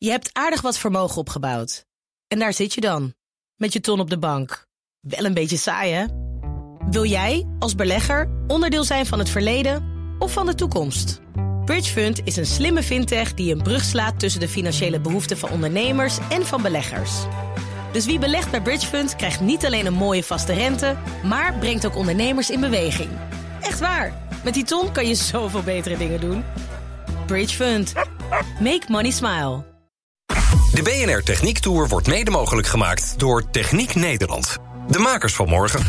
Je hebt aardig wat vermogen opgebouwd. En daar zit je dan, met je ton op de bank. Wel een beetje saai, hè? Wil jij, als belegger, onderdeel zijn van het verleden of van de toekomst? Bridgefund is een slimme fintech die een brug slaat tussen de financiële behoeften van ondernemers en van beleggers. Dus wie belegt bij Bridgefund krijgt niet alleen een mooie vaste rente, maar brengt ook ondernemers in beweging. Echt waar, met die ton kan je zoveel betere dingen doen. Bridgefund. Make money smile. De BNR Techniek Tour wordt mede mogelijk gemaakt door Techniek Nederland. De makers van morgen.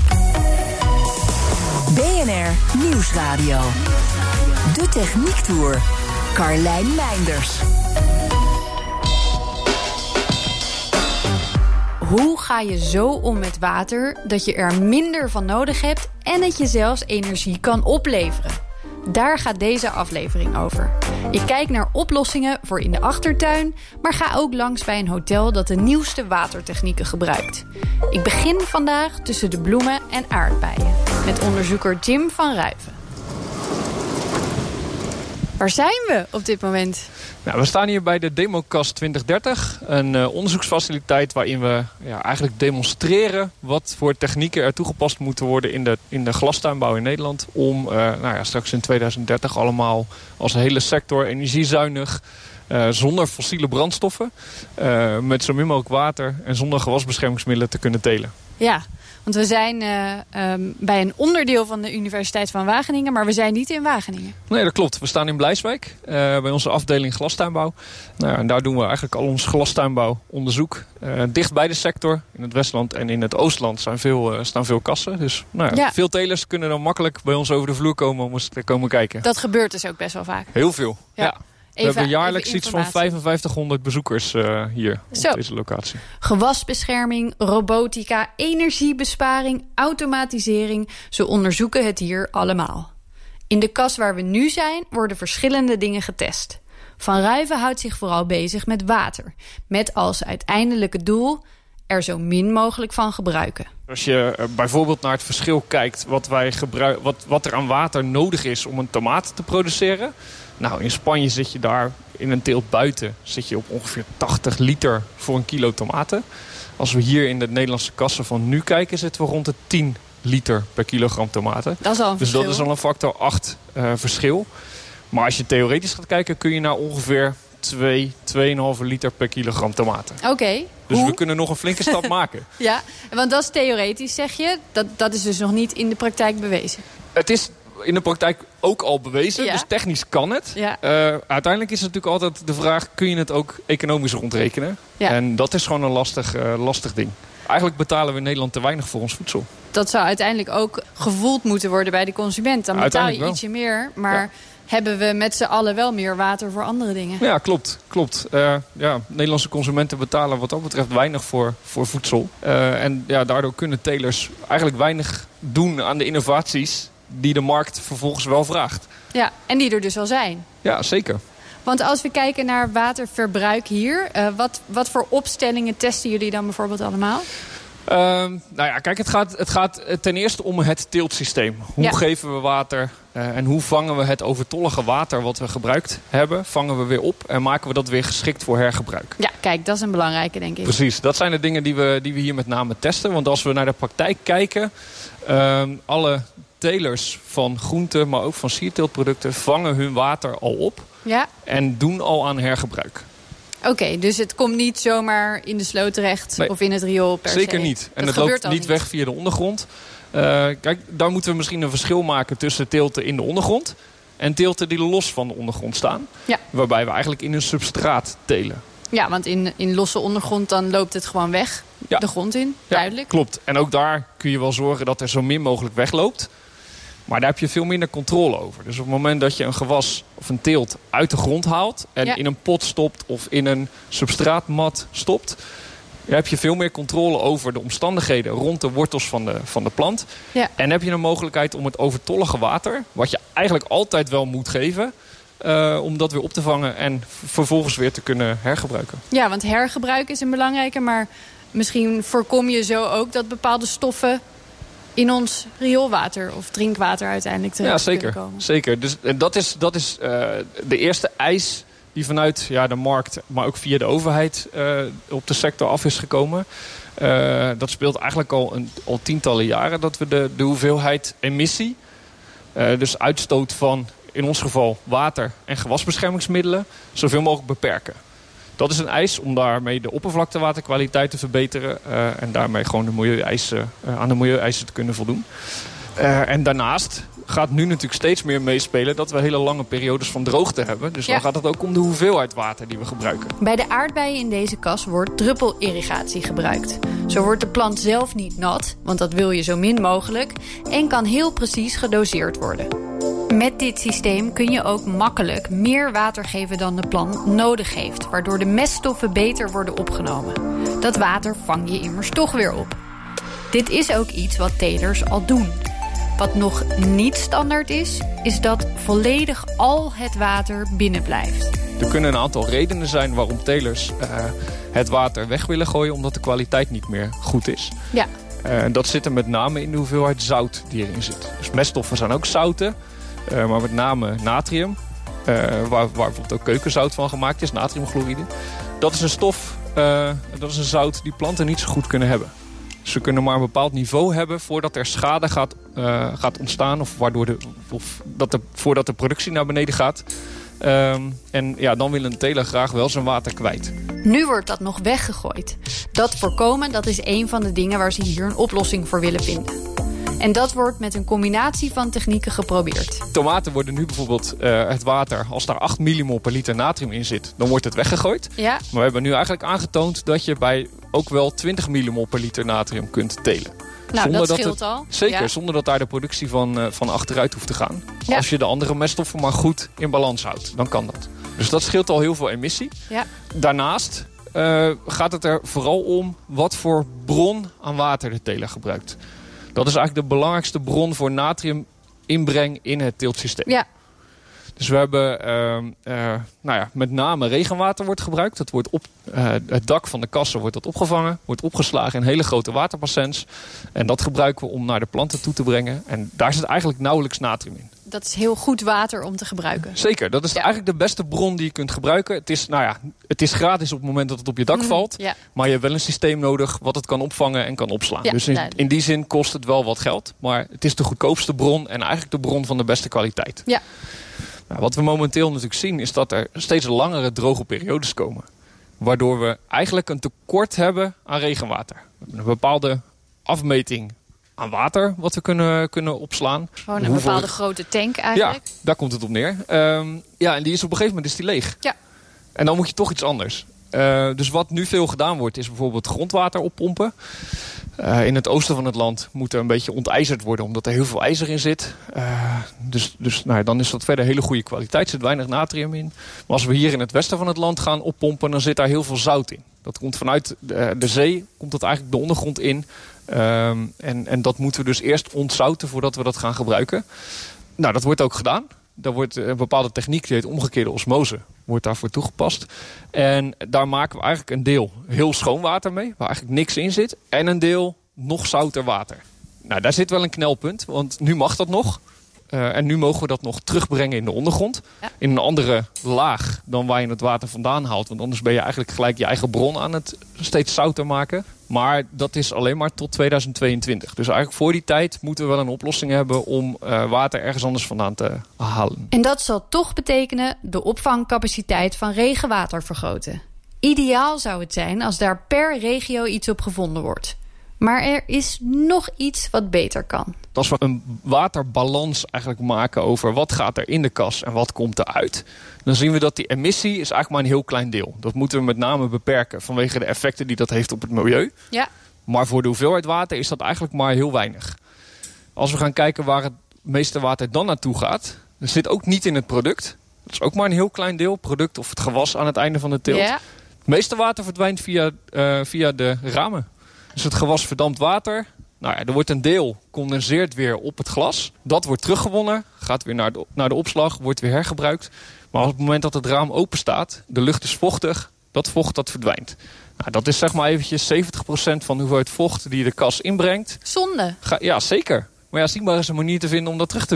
BNR Nieuwsradio. De Techniek Tour. Carlijn Meinders. Hoe ga je zo om met water dat je er minder van nodig hebt en het je zelfs energie kan opleveren? Daar gaat deze aflevering over. Ik kijk naar oplossingen voor in de achtertuin, maar ga ook langs bij een hotel dat de nieuwste watertechnieken gebruikt. Ik begin vandaag tussen de bloemen en aardbeien met onderzoeker Jim van Ruiven. Waar zijn we op dit moment? Nou, we staan hier bij de Democast 2030, een onderzoeksfaciliteit waarin we eigenlijk demonstreren wat voor technieken er toegepast moeten worden in de glastuinbouw in Nederland om straks in 2030 allemaal als hele sector energiezuinig, zonder fossiele brandstoffen, met zo min mogelijk water en zonder gewasbeschermingsmiddelen te kunnen telen. Ja, want we zijn bij een onderdeel van de Universiteit van Wageningen, maar we zijn niet in Wageningen. Nee, dat klopt. We staan in Blijswijk, bij onze afdeling glastuinbouw. En daar doen we eigenlijk al ons glastuinbouwonderzoek. Dicht bij de sector, in het Westland en in het Oostland staan veel kassen. Dus veel telers kunnen dan makkelijk bij ons over de vloer komen om eens te komen kijken. Dat gebeurt dus ook best wel vaak. Heel veel, ja. We hebben jaarlijks iets van 5500 bezoekers hier op deze locatie. Gewasbescherming, robotica, energiebesparing, automatisering. Ze onderzoeken het hier allemaal. In de kas waar we nu zijn worden verschillende dingen getest. Van Ruiven houdt zich vooral bezig met water. Met als uiteindelijke doel er zo min mogelijk van gebruiken. Als je bijvoorbeeld naar het verschil kijkt wat er aan water nodig is om een tomaat te produceren. Nou, in Spanje zit je daar in een teelt buiten op ongeveer 80 liter voor een kilo tomaten. Als we hier in de Nederlandse kassen van nu kijken, zitten we rond de 10 liter per kilogram tomaten. Dat is al een verschil. Dus dat is al een factor 8 verschil. Maar als je theoretisch gaat kijken, kun je naar ongeveer 2,5 liter per kilogram tomaten. Oké. Dus we kunnen nog een flinke stap maken. Ja, want dat is theoretisch, zeg je. Dat is dus nog niet in de praktijk bewezen. Het is in de praktijk ook al bewezen, dus technisch kan het. Ja. Uiteindelijk is het natuurlijk altijd de vraag, kun je het ook economisch rondrekenen? Ja. En dat is gewoon een lastig ding. Eigenlijk betalen we in Nederland te weinig voor ons voedsel. Dat zou uiteindelijk ook gevoeld moeten worden bij de consument. Dan betaal je ietsje meer, maar hebben we met z'n allen wel meer water voor andere dingen. Ja, klopt. Nederlandse consumenten betalen wat dat betreft weinig voor voedsel. En daardoor kunnen telers eigenlijk weinig doen aan de innovaties die de markt vervolgens wel vraagt. Ja, en die er dus al zijn. Ja, zeker. Want als we kijken naar waterverbruik hier, wat voor opstellingen testen jullie dan bijvoorbeeld allemaal? Kijk, het gaat ten eerste om het teeltsysteem. Hoe geven we water en hoe vangen we het overtollige water wat we gebruikt hebben, vangen we weer op en maken we dat weer geschikt voor hergebruik. Ja, kijk, dat is een belangrijke, denk ik. Precies, dat zijn de dingen die we hier met name testen. Want als we naar de praktijk kijken, alle telers van groenten, maar ook van sierteeltproducten vangen hun water al op en doen al aan hergebruik. Oké, dus het komt niet zomaar in de sloot terecht of in het riool per se? Zeker niet. En het loopt niet weg via de ondergrond. Kijk, daar moeten we misschien een verschil maken tussen teelten in de ondergrond en teelten die los van de ondergrond staan. Ja. Waarbij we eigenlijk in een substraat telen. Ja, want in losse ondergrond dan loopt het gewoon weg, de grond in, duidelijk. Ja, klopt. En ook daar kun je wel zorgen dat er zo min mogelijk wegloopt. Maar daar heb je veel minder controle over. Dus op het moment dat je een gewas of een teelt uit de grond haalt en in een pot stopt of in een substraatmat stopt, dan heb je veel meer controle over de omstandigheden rond de wortels van de plant. Ja. En heb je een mogelijkheid om het overtollige water, wat je eigenlijk altijd wel moet geven, om dat weer op te vangen en vervolgens weer te kunnen hergebruiken. Ja, want hergebruik is een belangrijke, maar misschien voorkom je zo ook dat bepaalde stoffen in ons rioolwater of drinkwater uiteindelijk terecht kunnen komen. Zeker. Dus dat is de eerste eis die vanuit de markt, maar ook via de overheid op de sector af is gekomen. Dat speelt eigenlijk al tientallen jaren dat we de hoeveelheid emissie, dus uitstoot van in ons geval water en gewasbeschermingsmiddelen, zoveel mogelijk beperken. Dat is een eis om daarmee de oppervlaktewaterkwaliteit te verbeteren en daarmee gewoon aan de milieueisen te kunnen voldoen. En daarnaast gaat nu natuurlijk steeds meer meespelen dat we hele lange periodes van droogte hebben. Dus dan gaat het ook om de hoeveelheid water die we gebruiken. Bij de aardbeien in deze kas wordt druppelirrigatie gebruikt. Zo wordt de plant zelf niet nat, want dat wil je zo min mogelijk, en kan heel precies gedoseerd worden. Met dit systeem kun je ook makkelijk meer water geven dan de plant nodig heeft, waardoor de meststoffen beter worden opgenomen. Dat water vang je immers toch weer op. Dit is ook iets wat telers al doen. Wat nog niet standaard is dat volledig al het water binnen blijft. Er kunnen een aantal redenen zijn waarom telers het water weg willen gooien, omdat de kwaliteit niet meer goed is. Ja. Dat zit er met name in de hoeveelheid zout die erin zit. Dus meststoffen zijn ook zouten, maar met name natrium, waar bijvoorbeeld ook keukenzout van gemaakt is, natriumchloride. Dat is een stof, dat is een zout die planten niet zo goed kunnen hebben. Ze kunnen maar een bepaald niveau hebben voordat er schade gaat ontstaan. Voordat de productie naar beneden gaat. Dan wil een teler graag wel zijn water kwijt. Nu wordt dat nog weggegooid. Dat voorkomen, dat is een van de dingen waar ze hier een oplossing voor willen vinden. En dat wordt met een combinatie van technieken geprobeerd. Tomaten worden nu bijvoorbeeld het water, als daar 8 millimol per liter natrium in zit, dan wordt het weggegooid. Ja. Maar we hebben nu eigenlijk aangetoond dat je bij ook wel 20 millimol per liter natrium kunt telen. Nou, dat scheelt al. Zeker, zonder dat daar de productie van achteruit hoeft te gaan. Ja. Als je de andere meststoffen maar goed in balans houdt, dan kan dat. Dus dat scheelt al heel veel emissie. Ja. Daarnaast gaat het er vooral om wat voor bron aan water de teler gebruikt. Dat is eigenlijk de belangrijkste bron voor natriuminbreng in het teeltsysteem. Ja. Dus we hebben met name regenwater wordt gebruikt. Dat wordt het dak van de kassen wordt dat opgevangen. Wordt opgeslagen in hele grote waterbassins. En dat gebruiken we om naar de planten toe te brengen. En daar zit eigenlijk nauwelijks natrium in. Dat is heel goed water om te gebruiken. Zeker, dat is eigenlijk de beste bron die je kunt gebruiken. Het is gratis op het moment dat het op je dak valt. Ja. Maar je hebt wel een systeem nodig wat het kan opvangen en kan opslaan. Ja, dus in die zin kost het wel wat geld. Maar het is de goedkoopste bron en eigenlijk de bron van de beste kwaliteit. Ja. Nou, wat we momenteel natuurlijk zien is dat er steeds langere droge periodes komen. Waardoor we eigenlijk een tekort hebben aan regenwater. We hebben een bepaalde afmeting aan water wat we kunnen opslaan. Gewoon een bepaalde grote tank eigenlijk. Ja, daar komt het op neer. En die is op een gegeven moment leeg. Ja. En dan moet je toch iets anders. Dus wat nu veel gedaan wordt is bijvoorbeeld grondwater oppompen. In het oosten van het land moet er een beetje ontijzerd worden, omdat er heel veel ijzer in zit. Dan is dat verder hele goede kwaliteit. Er zit weinig natrium in. Maar als we hier in het westen van het land gaan oppompen, dan zit daar heel veel zout in. Dat komt vanuit de zee, komt dat eigenlijk de ondergrond in. En dat moeten we dus eerst ontzouten voordat we dat gaan gebruiken. Nou, dat wordt ook gedaan. Daar wordt een bepaalde techniek, die heet omgekeerde osmose, wordt daarvoor toegepast. En daar maken we eigenlijk een deel heel schoon water mee, waar eigenlijk niks in zit. En een deel nog zouter water. Nou, daar zit wel een knelpunt, want nu mag dat nog. En nu mogen we dat nog terugbrengen in de ondergrond. Ja. In een andere laag dan waar je het water vandaan haalt. Want anders ben je eigenlijk gelijk je eigen bron aan het steeds zouter maken. Maar dat is alleen maar tot 2022. Dus eigenlijk voor die tijd moeten we wel een oplossing hebben om water ergens anders vandaan te halen. En dat zal toch betekenen de opvangcapaciteit van regenwater vergroten. Ideaal zou het zijn als daar per regio iets op gevonden wordt. Maar er is nog iets wat beter kan. Als we een waterbalans eigenlijk maken over wat gaat er in de kas en wat komt eruit, dan zien we dat die emissie is eigenlijk maar een heel klein deel. Dat moeten we met name beperken vanwege de effecten die dat heeft op het milieu. Ja. Maar voor de hoeveelheid water is dat eigenlijk maar heel weinig. Als we gaan kijken waar het meeste water dan naartoe gaat, dat zit ook niet in het product. Dat is ook maar een heel klein deel, product of het gewas aan het einde van de teelt. Ja. Het meeste water verdwijnt via de ramen. Dus het gewas verdampt water. Nou ja, er wordt een deel condenseert weer op het glas. Dat wordt teruggewonnen, gaat weer naar de opslag, wordt weer hergebruikt. Maar op het moment dat het raam open staat, de lucht is vochtig, dat vocht dat verdwijnt. Nou, dat is zeg maar eventjes 70% van de hoeveelheid vocht die de kas inbrengt. Zonde. Ja, zeker. Maar ja, zie maar eens een manier te vinden om dat terug te winnen.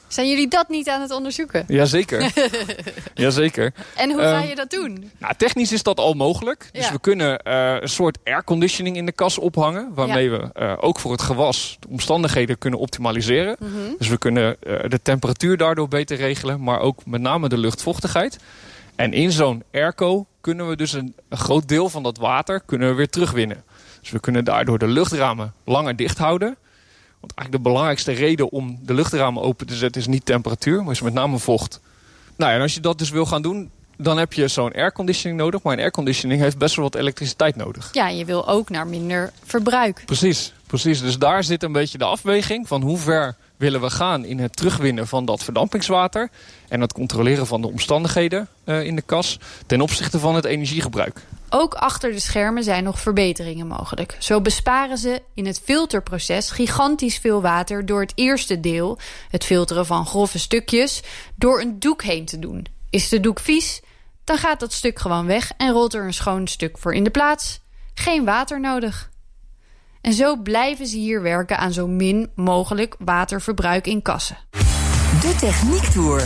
Zijn jullie dat niet aan het onderzoeken? Jazeker. Jazeker. En hoe ga je dat doen? Nou, technisch is dat al mogelijk. Dus we kunnen een soort airconditioning in de kas ophangen. Waarmee we ook voor het gewas de omstandigheden kunnen optimaliseren. Mm-hmm. Dus we kunnen de temperatuur daardoor beter regelen. Maar ook met name de luchtvochtigheid. En in zo'n airco kunnen we dus een groot deel van dat water kunnen we weer terugwinnen. Dus we kunnen daardoor de luchtramen langer dicht houden. Want eigenlijk de belangrijkste reden om de luchtramen open te zetten is niet temperatuur, maar is met name vocht. Nou ja, en als je dat dus wil gaan doen, dan heb je zo'n airconditioning nodig. Maar een airconditioning heeft best wel wat elektriciteit nodig. Ja, je wil ook naar minder verbruik. Precies. Dus daar zit een beetje de afweging van hoe ver willen we gaan in het terugwinnen van dat verdampingswater. En het controleren van de omstandigheden in de kas ten opzichte van het energiegebruik. Ook achter de schermen zijn nog verbeteringen mogelijk. Zo besparen ze in het filterproces gigantisch veel water door het eerste deel, het filteren van grove stukjes, door een doek heen te doen. Is de doek vies, dan gaat dat stuk gewoon weg en rolt er een schoon stuk voor in de plaats. Geen water nodig. En zo blijven ze hier werken aan zo min mogelijk waterverbruik in kassen. De Techniektour.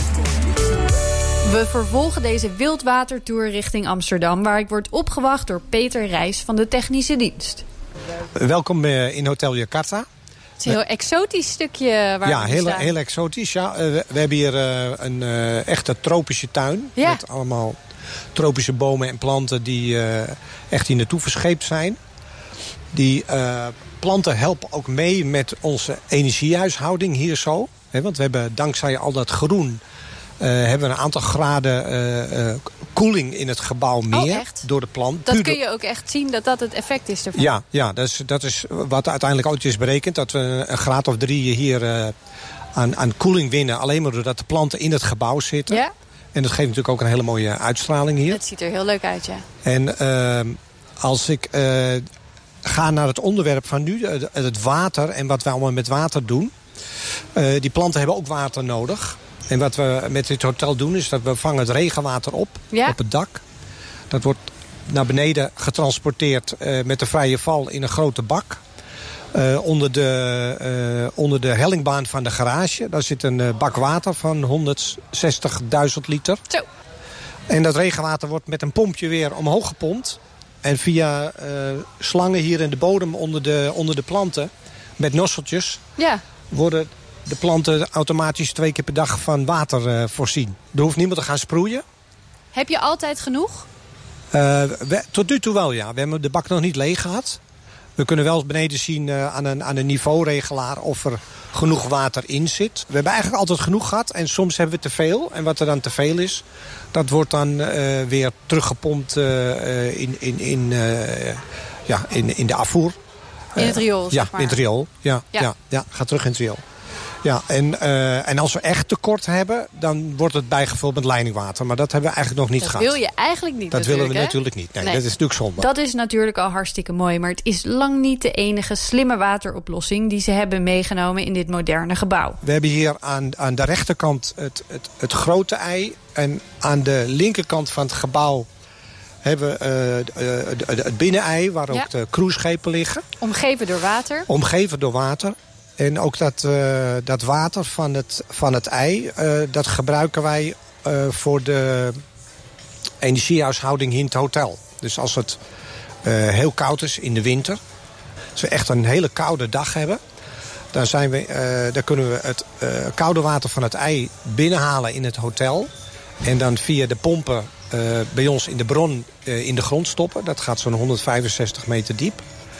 We vervolgen deze wildwatertour richting Amsterdam, waar ik word opgewacht door Peter Rijs van de Technische Dienst. Welkom in Hotel Jakarta. Het is een heel exotisch stukje waar we staan. Heel exotisch, ja. We hebben hier een echte tropische tuin. Ja. Met allemaal tropische bomen en planten die echt hier naartoe verscheept zijn. Die planten helpen ook mee met onze energiehuishouding hier zo. Want we hebben dankzij al dat groen hebben we een aantal graden koeling in het gebouw meer door de plant. Dat kun je ook echt zien dat dat het effect is ervan? Ja, dat is wat uiteindelijk ooit is berekend. Dat we een graad of 3 hier aan koeling winnen. Alleen maar doordat de planten in het gebouw zitten. Ja. En dat geeft natuurlijk ook een hele mooie uitstraling hier. Het ziet er heel leuk uit, ja. En als ik ga naar het onderwerp van nu, het water en wat we allemaal met water doen. Die planten hebben ook water nodig. En wat we met dit hotel doen is dat we vangen het regenwater op het dak. Dat wordt naar beneden getransporteerd met de vrije val in een grote bak. Onder de hellingbaan van de garage. Daar zit een bak water van 160.000 liter. Zo. En dat regenwater wordt met een pompje weer omhoog gepompt. En via slangen hier in de bodem onder de planten, met nosseltjes, worden de planten automatisch 2 keer per dag van water voorzien. Er hoeft niemand te gaan sproeien. Heb je altijd genoeg? Tot nu toe wel, ja. We hebben de bak nog niet leeg gehad. We kunnen wel beneden zien aan een niveauregelaar of er genoeg water in zit. We hebben eigenlijk altijd genoeg gehad en soms hebben we te veel. En wat er dan te veel is, dat wordt dan weer teruggepompt in de afvoer. In het riool, zeg maar. Ja, in het riool. Ja, gaat terug in het riool. Ja, en als we echt tekort hebben, dan wordt het bijgevuld met leidingwater. Maar dat hebben we eigenlijk nog niet gehad. Dat wil je eigenlijk niet. Dat willen we natuurlijk niet. Nee, dat is natuurlijk zonde. Dat is natuurlijk al hartstikke mooi. Maar het is lang niet de enige slimme wateroplossing die ze hebben meegenomen in dit moderne gebouw. We hebben hier aan de rechterkant het grote ei. En aan de linkerkant van het gebouw hebben we het binnenei, waar ook de cruiseschepen liggen. Omgeven door water. Omgeven door water. En ook dat water van het ei, dat gebruiken wij voor de energiehuishouding hier in het hotel. Dus als het heel koud is in de winter, als we echt een hele koude dag hebben, dan kunnen we het koude water van het ei binnenhalen in het hotel. En dan via de pompen bij ons in de bron in de grond stoppen. Dat gaat zo'n 165 meter diep.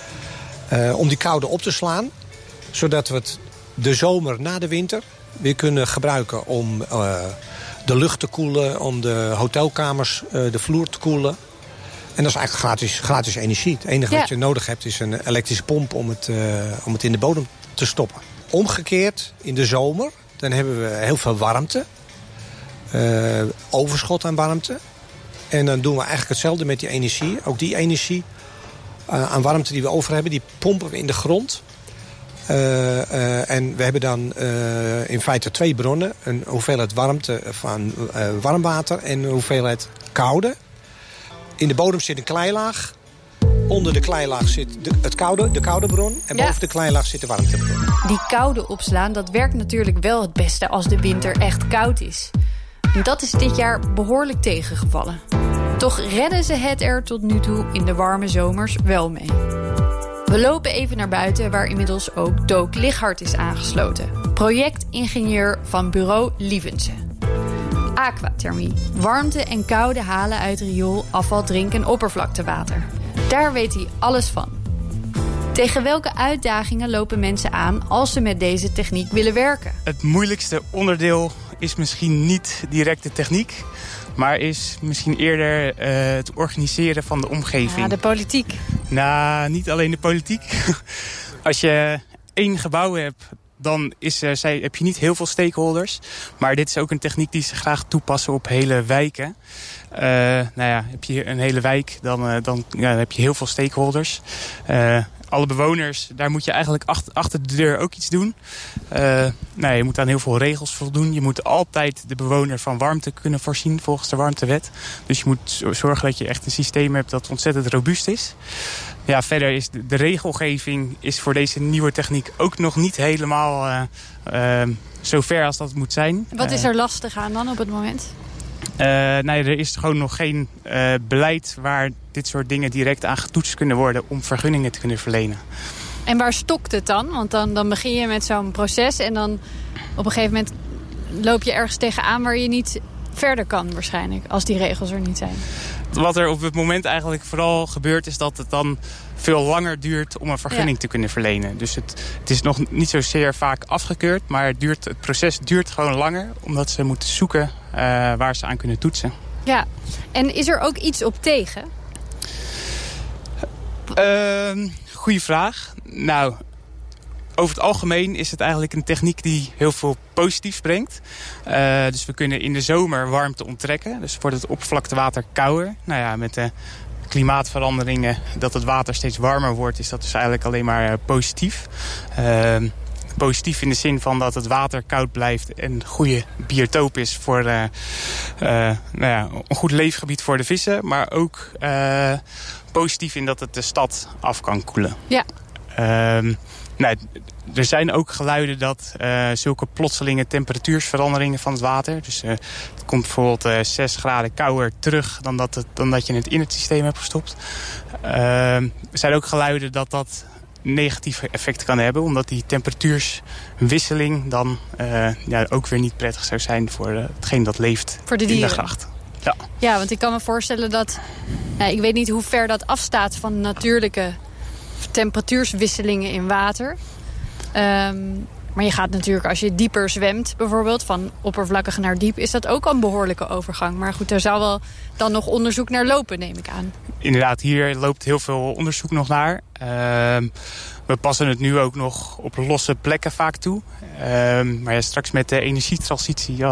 Om die koude op te slaan, zodat we het de zomer na de winter weer kunnen gebruiken om de lucht te koelen, om de hotelkamers, de vloer te koelen. En dat is eigenlijk gratis energie. Het enige wat je nodig hebt is een elektrische pomp om het in de bodem te stoppen. Omgekeerd, in de zomer, dan hebben we heel veel warmte. Overschot aan warmte. En dan doen we eigenlijk hetzelfde met die energie. Ook die energie aan warmte die we over hebben, die pompen we in de grond. En we hebben dan in feite 2 bronnen. Een hoeveelheid warmte van warm water en een hoeveelheid koude. In de bodem zit een kleilaag. Onder de kleilaag zit de koude bron. En boven de kleilaag zit de warmtebron. Die koude opslaan, dat werkt natuurlijk wel het beste als de winter echt koud is. En dat is dit jaar behoorlijk tegengevallen. Toch redden ze het er tot nu toe in de warme zomers wel mee. We lopen even naar buiten, waar inmiddels ook Dook Lichthart is aangesloten. Projectingenieur van bureau Lievense. Aquathermie. Warmte en koude halen uit riool, afval, drink- en oppervlaktewater. Daar weet hij alles van. Tegen welke uitdagingen lopen mensen aan als ze met deze techniek willen werken? Het moeilijkste onderdeel is misschien niet direct de techniek, maar is misschien eerder het organiseren van de omgeving. Ja, de politiek. Nou, niet alleen de politiek. Als je 1 gebouw hebt, dan heb je niet heel veel stakeholders. Maar dit is ook een techniek die ze graag toepassen op hele wijken. Heb je een hele wijk, dan heb je heel veel stakeholders. Alle bewoners, daar moet je eigenlijk achter de deur ook iets doen. Je moet aan heel veel regels voldoen. Je moet altijd de bewoner van warmte kunnen voorzien volgens de warmtewet. Dus je moet zorgen dat je echt een systeem hebt dat ontzettend robuust is. Ja, verder is de regelgeving is voor deze nieuwe techniek ook nog niet helemaal zo ver als dat moet zijn. Wat is er lastig aan dan op het moment? Er is gewoon nog geen beleid waar dit soort dingen direct aan getoetst kunnen worden om vergunningen te kunnen verlenen. En waar stokt het dan? Want dan begin je met zo'n proces en dan op een gegeven moment loop je ergens tegenaan waar je niet verder kan waarschijnlijk, als die regels er niet zijn. Wat er op het moment eigenlijk vooral gebeurt is dat het dan veel langer duurt om een vergunning te kunnen verlenen. Dus het is nog niet zozeer vaak afgekeurd, maar het proces duurt gewoon langer omdat ze moeten zoeken waar ze aan kunnen toetsen. Ja, en is er ook iets op tegen? Goeie vraag. Nou, over het algemeen is het eigenlijk een techniek die heel veel positiefs brengt. Dus we kunnen in de zomer warmte onttrekken. Dus wordt het oppervlaktewater kouder. Met de klimaatveranderingen, dat het water steeds warmer wordt, is dat dus eigenlijk alleen maar positief. Positief in de zin van dat het water koud blijft en een goede biotoop is voor een goed leefgebied voor de vissen. Maar ook positief in dat het de stad af kan koelen. Ja. Er zijn ook geluiden dat zulke plotselinge temperatuursveranderingen van het water, dus het komt bijvoorbeeld 6 graden kouder terug dan dat je het in het systeem hebt gestopt. Er zijn ook geluiden dat negatieve effecten kan hebben, omdat die temperatuurswisseling dan ook weer niet prettig zou zijn voor hetgeen dat leeft voor de dieren in de gracht. Ja, want ik kan me voorstellen dat, ik weet niet hoe ver dat afstaat van natuurlijke temperatuurswisselingen in water. Maar je gaat natuurlijk, als je dieper zwemt bijvoorbeeld, van oppervlakkig naar diep, is dat ook al een behoorlijke overgang. Maar goed, daar zou wel dan nog onderzoek naar lopen, neem ik aan. Inderdaad, hier loopt heel veel onderzoek nog naar. We passen het nu ook nog op losse plekken vaak toe. Maar straks met de energietransitie,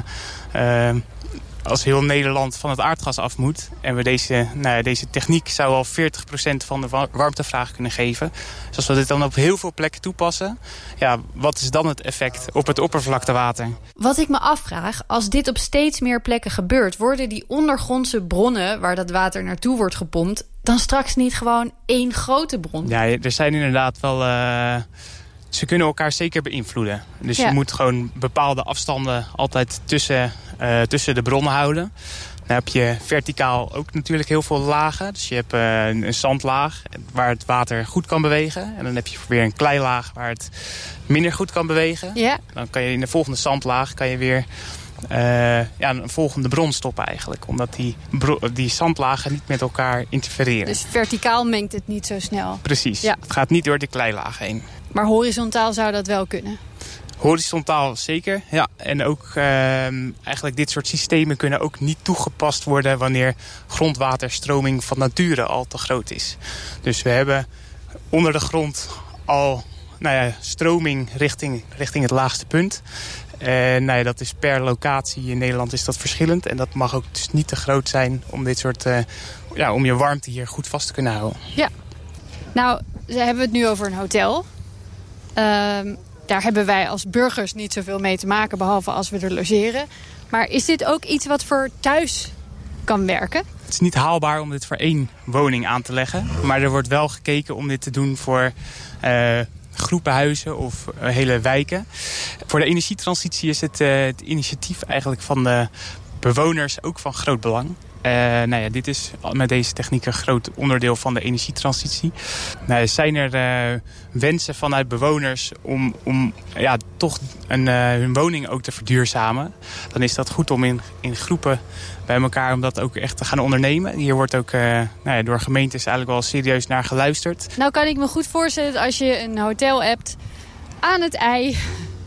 als heel Nederland van het aardgas af moet en we deze techniek zou al 40% van de warmtevraag kunnen geven. Dus als we dit dan op heel veel plekken toepassen, wat is dan het effect op het oppervlaktewater? Wat ik me afvraag, als dit op steeds meer plekken gebeurt, worden die ondergrondse bronnen waar dat water naartoe wordt gepompt dan straks niet gewoon één grote bron? Ja, er zijn inderdaad wel ze kunnen elkaar zeker beïnvloeden. Dus je moet gewoon bepaalde afstanden altijd tussen de bronnen houden. Dan heb je verticaal ook natuurlijk heel veel lagen. Dus je hebt een zandlaag waar het water goed kan bewegen. En dan heb je weer een kleilaag waar het minder goed kan bewegen. Ja. Dan kan je in de volgende zandlaag weer een volgende bron stoppen eigenlijk. Omdat die zandlagen niet met elkaar interfereren. Dus verticaal mengt het niet zo snel? Precies. Ja. Het gaat niet door de kleilaag heen. Maar horizontaal zou dat wel kunnen? Horizontaal zeker, ja. En ook eigenlijk dit soort systemen kunnen ook niet toegepast worden wanneer grondwaterstroming van nature al te groot is. Dus we hebben onder de grond al stroming richting het laagste punt. En dat is per locatie in Nederland is dat verschillend. En dat mag ook dus niet te groot zijn om dit soort om je warmte hier goed vast te kunnen houden. Ja. Nou, hebben we het nu over een hotel. Daar hebben wij als burgers niet zoveel mee te maken, behalve als we er logeren. Maar is dit ook iets wat voor thuis kan werken? Het is niet haalbaar om dit voor 1 woning aan te leggen. Maar er wordt wel gekeken om dit te doen voor groepen huizen of hele wijken. Voor de energietransitie is het initiatief eigenlijk van de bewoners ook van groot belang. Dit is met deze techniek een groot onderdeel van de energietransitie. Zijn er wensen vanuit bewoners om toch hun woning ook te verduurzamen, dan is dat goed om in groepen bij elkaar om dat ook echt te gaan ondernemen. Hier wordt ook door gemeentes eigenlijk wel serieus naar geluisterd. Nou kan ik me goed voorstellen dat als je een hotel hebt aan het IJ,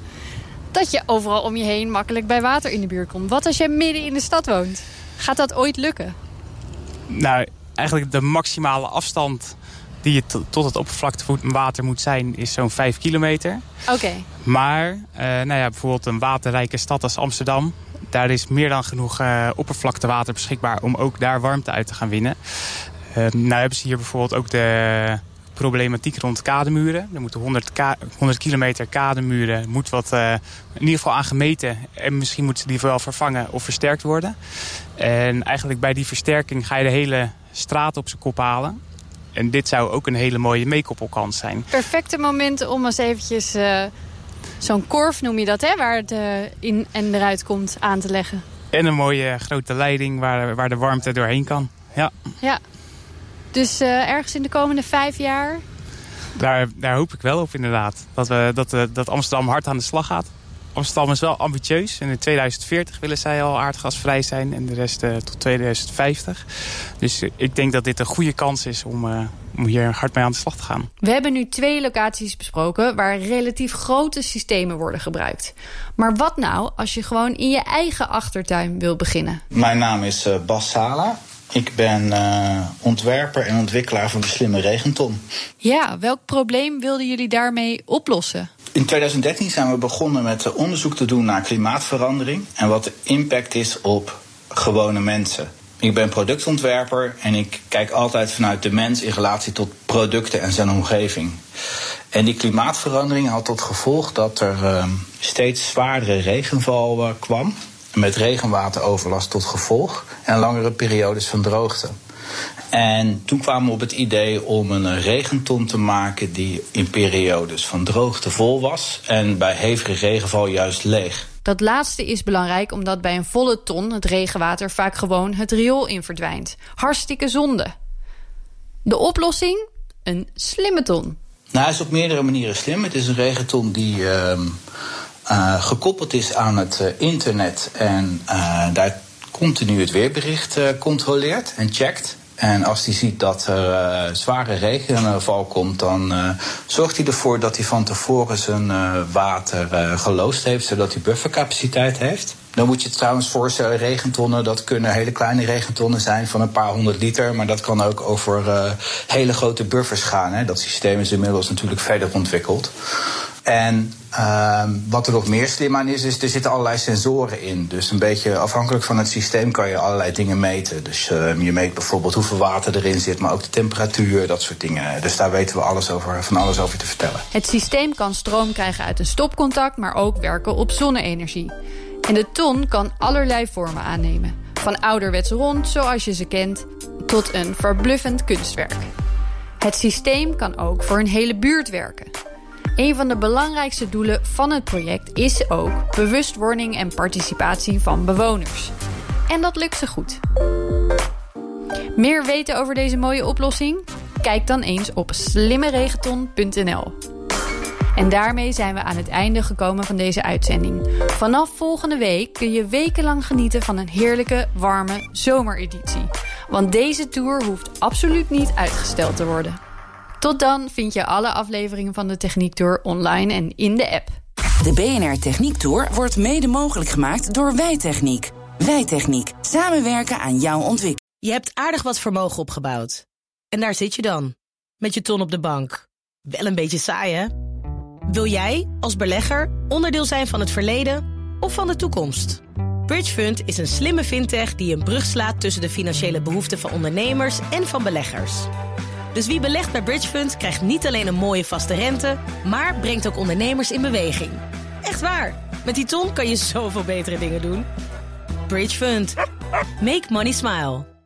dat je overal om je heen makkelijk bij water in de buurt komt. Wat als je midden in de stad woont? Gaat dat ooit lukken? Nou, eigenlijk de maximale afstand die je tot het oppervlaktewater moet zijn, is zo'n 5 kilometer. Oké. Maar bijvoorbeeld een waterrijke stad als Amsterdam, daar is meer dan genoeg oppervlaktewater beschikbaar om ook daar warmte uit te gaan winnen. Hebben ze hier bijvoorbeeld ook de problematiek rond kademuren. Er moeten 100 kilometer kademuren, moet wat in ieder geval aan gemeten. En misschien moeten die wel vervangen of versterkt worden. En eigenlijk bij die versterking ga je de hele straat op zijn kop halen. En dit zou ook een hele mooie meekoppelkans zijn. Perfecte moment om eens eventjes zo'n korf, noem je dat, hè, waar het in en eruit komt, aan te leggen. En een mooie grote leiding waar de warmte doorheen kan. Ja. Dus ergens in de komende 5 jaar? Daar hoop ik wel op inderdaad. Dat Amsterdam hard aan de slag gaat. Amsterdam is wel ambitieus. En in 2040 willen zij al aardgasvrij zijn. En de rest tot 2050. Dus ik denk dat dit een goede kans is om hier hard mee aan de slag te gaan. We hebben nu 2 locaties besproken waar relatief grote systemen worden gebruikt. Maar wat nou als je gewoon in je eigen achtertuin wil beginnen? Mijn naam is Bas Sala. Ik ben ontwerper en ontwikkelaar van de slimme regenton. Ja, welk probleem wilden jullie daarmee oplossen? In 2013 zijn we begonnen met onderzoek te doen naar klimaatverandering en wat de impact is op gewone mensen. Ik ben productontwerper en ik kijk altijd vanuit de mens in relatie tot producten en zijn omgeving. En die klimaatverandering had tot gevolg dat er steeds zwaardere regenval kwam. Met regenwateroverlast tot gevolg en langere periodes van droogte. En toen kwamen we op het idee om een regenton te maken die in periodes van droogte vol was en bij hevige regenval juist leeg. Dat laatste is belangrijk omdat bij een volle ton het regenwater vaak gewoon het riool in verdwijnt. Hartstikke zonde. De oplossing? Een slimme ton. Nou, hij is op meerdere manieren slim. Het is een regenton die gekoppeld is aan het internet en daar continu het weerbericht controleert en checkt. En als hij ziet dat er zware regenval komt, dan zorgt hij ervoor dat hij van tevoren zijn water geloosd heeft, zodat hij buffercapaciteit heeft. Dan moet je het trouwens voorstellen, regentonnen, dat kunnen hele kleine regentonnen zijn van een paar 100 liter. Maar dat kan ook over hele grote buffers gaan. Hè. Dat systeem is inmiddels natuurlijk verder ontwikkeld. En wat er nog meer slim aan is er zitten allerlei sensoren in. Dus een beetje afhankelijk van het systeem kan je allerlei dingen meten. Dus je meet bijvoorbeeld hoeveel water erin zit, maar ook de temperatuur, dat soort dingen. Dus daar weten we van alles over te vertellen. Het systeem kan stroom krijgen uit een stopcontact, maar ook werken op zonne-energie. En de ton kan allerlei vormen aannemen. Van ouderwets rond, zoals je ze kent, tot een verbluffend kunstwerk. Het systeem kan ook voor een hele buurt werken. Een van de belangrijkste doelen van het project is ook bewustwording en participatie van bewoners. En dat lukt ze goed. Meer weten over deze mooie oplossing? Kijk dan eens op slimmeregenton.nl. En daarmee zijn we aan het einde gekomen van deze uitzending. Vanaf volgende week kun je wekenlang genieten van een heerlijke, warme zomereditie. Want deze tour hoeft absoluut niet uitgesteld te worden. Tot dan vind je alle afleveringen van de Techniek Tour online en in de app. De BNR Techniek Tour wordt mede mogelijk gemaakt door Wijtechniek. Wijtechniek. Samenwerken aan jouw ontwikkeling. Je hebt aardig wat vermogen opgebouwd. En daar zit je dan, met je ton op de bank. Wel een beetje saai, hè? Wil jij, als belegger, onderdeel zijn van het verleden of van de toekomst? Bridgefund is een slimme fintech die een brug slaat tussen de financiële behoeften van ondernemers en van beleggers. Dus wie belegt bij Bridgefund krijgt niet alleen een mooie vaste rente, maar brengt ook ondernemers in beweging. Echt waar, met die ton kan je zoveel betere dingen doen. Bridgefund. Make money smile.